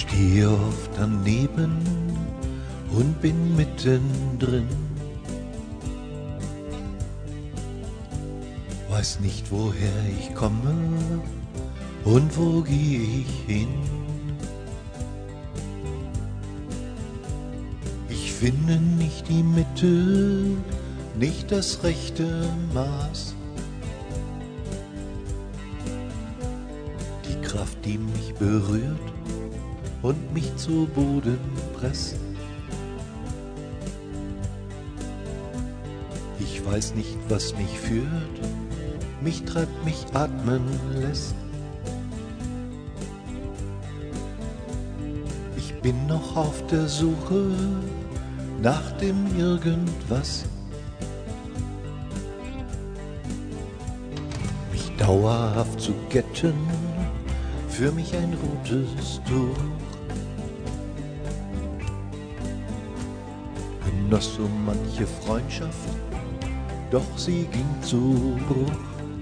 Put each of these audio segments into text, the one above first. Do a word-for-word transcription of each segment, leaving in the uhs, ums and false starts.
Stehe oft daneben und bin mittendrin. Weiß nicht, woher ich komme und wo gehe ich hin. Ich finde nicht die Mitte, nicht das rechte Maß. Die Kraft, die mich berührt und mich zu Boden presst. Ich weiß nicht, was mich führt, mich treibt, mich atmen lässt. Ich bin noch auf der Suche nach dem Irgendwas, mich dauerhaft zu ketten, für mich ein rotes Tuch. Genoss so manche Freundschaft, doch sie ging zu Bruch.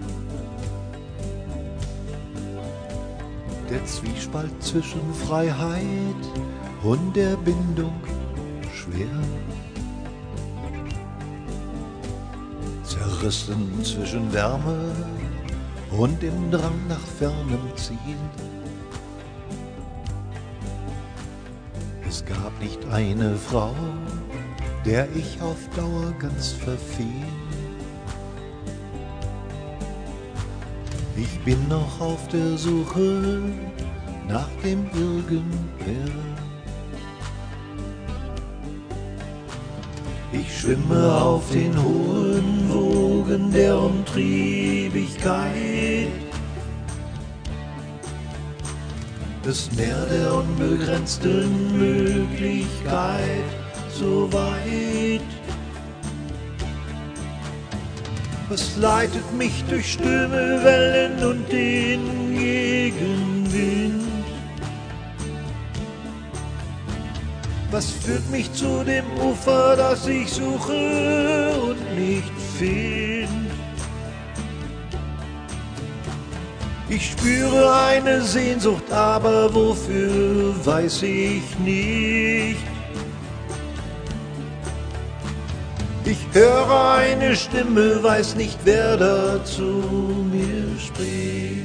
Der Zwiespalt zwischen Freiheit und der Bindung schwer. Zerrissen zwischen Wärme und dem Drang nach fernem Ziel. Es gab nicht eine Frau, der ich auf Dauer ganz verfiel. Ich bin noch auf der Suche nach dem Irgendwer. Ich schwimme auf den hohen Wogen der Umtriebigkeit. Das Meer der unbegrenzten Möglichkeit, so weit. Was leitet mich durch Stürme, Wellen und den Gegenwind? Was führt mich zu dem Ufer, das ich suche und nicht find? Ich spüre eine Sehnsucht, aber wofür, weiß ich nicht. Ich höre eine Stimme, weiß nicht, wer da zu mir spricht.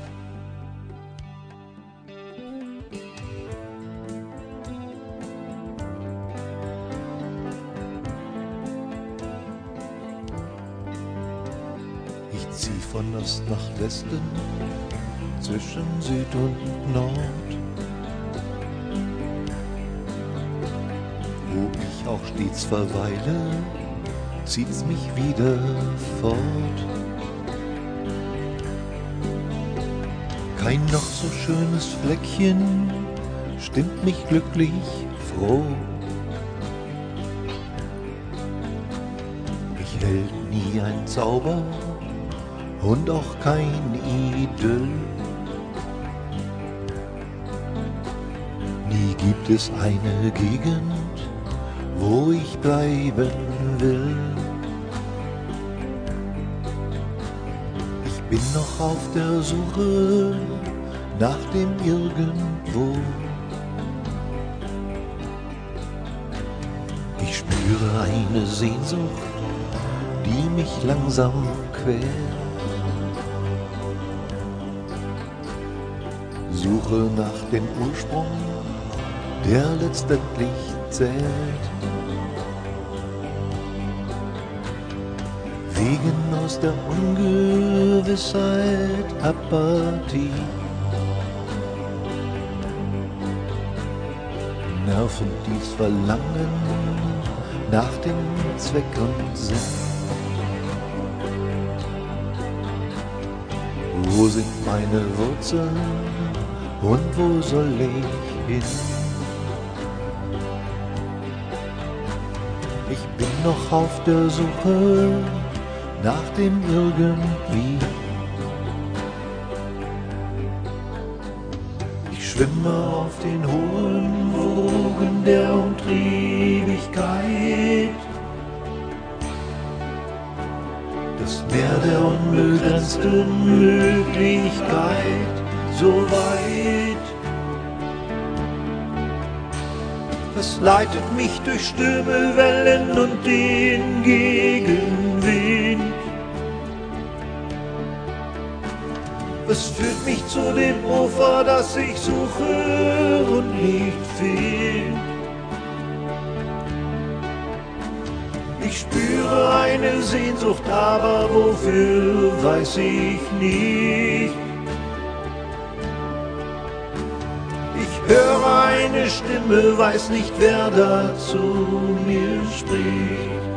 Ich zieh von Ost nach Westen, zwischen Süd und Nord, wo ich auch stets verweile, zieht's mich wieder fort. Kein noch so schönes Fleckchen stimmt mich glücklich froh. Mich hält nie ein Zauber und auch kein Idyll. Nie gibt es eine Gegend, wo ich bleiben will. Ich bin noch auf der Suche nach dem Irgendwo. Ich spüre eine Sehnsucht, die mich langsam quält. Suche nach dem Ursprung, der letztendlich zählt. Wegen aus der Ungewissheit, Apathie, nervend dies Verlangen nach dem Zweck und Sinn. Wo sind meine Wurzeln und wo soll ich hin? Ich bin noch auf der Suche nach dem Irgendwie. Ich schwimme auf den hohen Wogen der Umtriebigkeit. Das Meer der unbegrenzten Möglichkeit, so weit. Was leitet mich durch Stürme, Wellen und den Gegenwind? Was führt mich zu dem Ufer, das ich suche und nicht finde? Ich spüre eine Sehnsucht, aber wofür, weiß ich nicht. Ich höre eine Stimme, weiß nicht, wer da zu mir spricht.